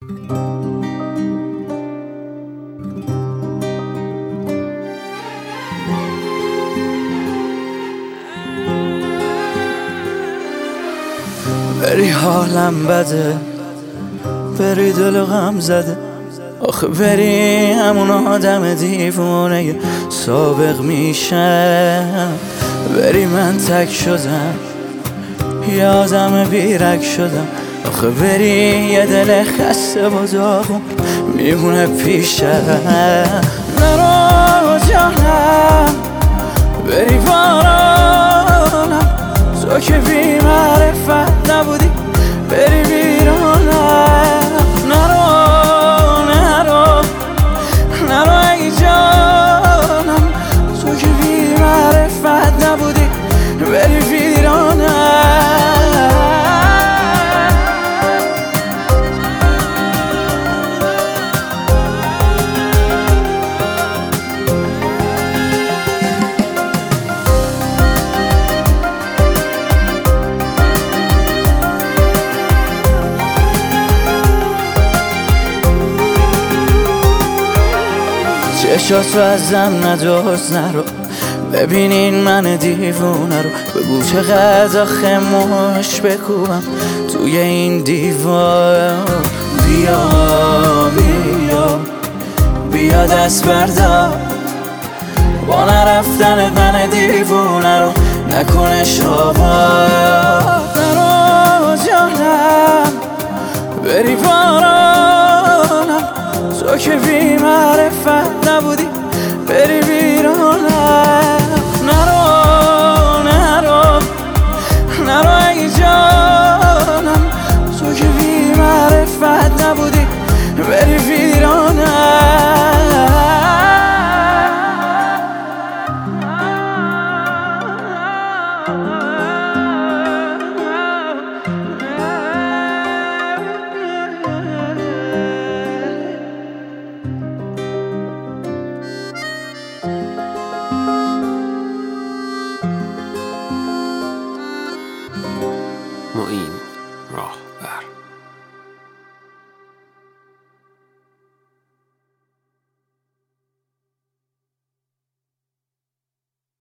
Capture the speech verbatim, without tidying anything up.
بری حالم بده، بری دل غم زده، آخه بری همون آدم دیوونه سابق میشم. بری من تک شدم، یه آدم بیرک شدم، آخه بری یه دل خسته و داغون میمونه پیشم. نرو جانم، بری بارانم، تو که بی معرفت نبودی بری بیرانم. نرو نرو نرو ای جانم، تو که بی معرفت نبودی بری بیرانم. چشاتو ازم ندوز، نرو ببینین من دیوونه رو، بگو چقدر آخه ماش بکوبم توی این دیوار. بیا بیا بیا دست بردار، با نرفتن من دیوونه رو نکنش آباد. نرو جانم، بری بارانم، تو که بی معرفت نبودی بری بیرانم. نرو نرو نرو ای جانم، تو که بی معرفت نبودی بری بیرانم. معین راهبر.